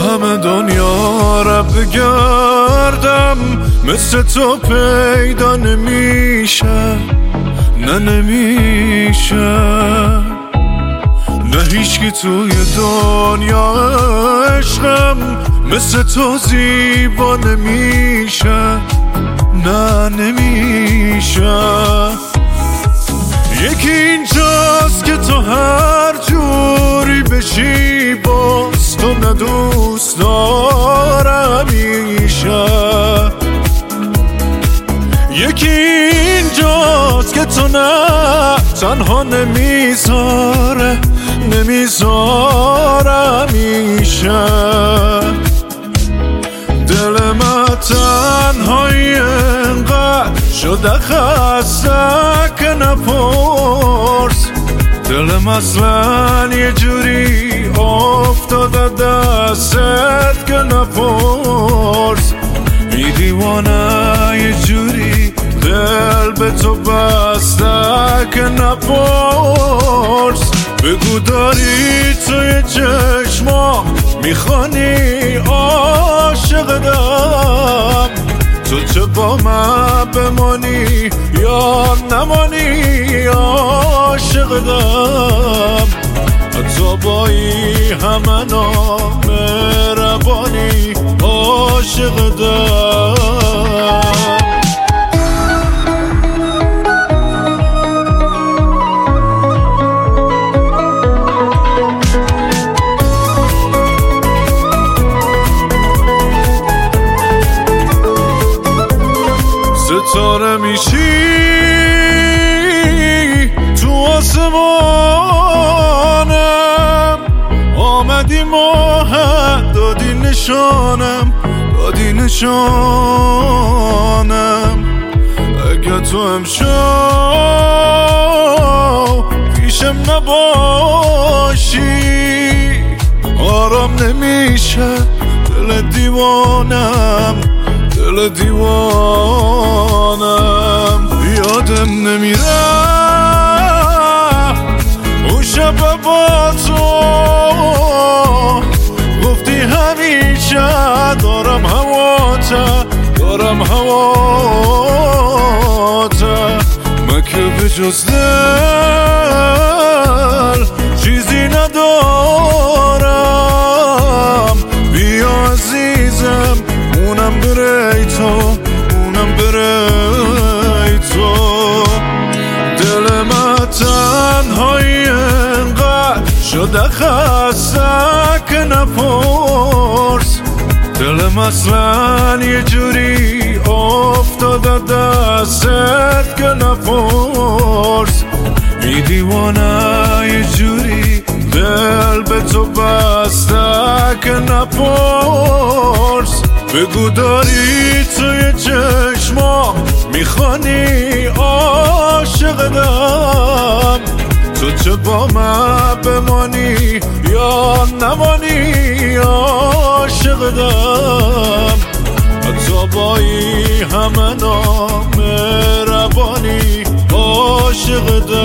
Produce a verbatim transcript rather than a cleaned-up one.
همه دنیا را بگردم مثل تو پیدا نمیشه، نه نمیشه، نه هیچکی توی دنیا عشقم مثل تو زیبا نمیشه، نه نمیشه. یکی اینجاست که تو هر جوری بشی باز تو ندوست دارم میشه. یکی اینجاست که تو نه تنها نمیذاره نمیذاره میشه. دل من تنهایی انقدر شده خسته که نپرس. دلم اصلا یه جوری افتاده دستت که نپرس. ای دیوانه یه جوری دل به تو بسته که نپرس. بگو داری توی چشما میخوانی عاشقدم، تو چه با من بمانی یا نمانی عاشقدم. حتی با ای همه نامهربانی عاشقدم. ستاره میشی تو آسمانم، آمدی ماه دادی نشانم دادی نشانم. اگه تو امشب پیشم نباشی آرام نمیشه دل دیوانم، دل دیوانم. یادم نمیره اون شب با تو گفتی همیشه دارم هواته دارم هواته. من که به جز دل چیزی ندارم. بیا عزیزم اونم بره تو اونم بره تو. دل من تنهایی انقدر شده خسته که نپرس. دلم اصلا یه جوری افتاده دستت که نپرس. ای دیوانه یه جوری دل به تو بسته که نپرس. بگو داری توی چشما میخوانی عاشقدم، تو چه با من بمانی یا نمانی عاشقدم. حتی با ای همه نامهربانی عاشقدم.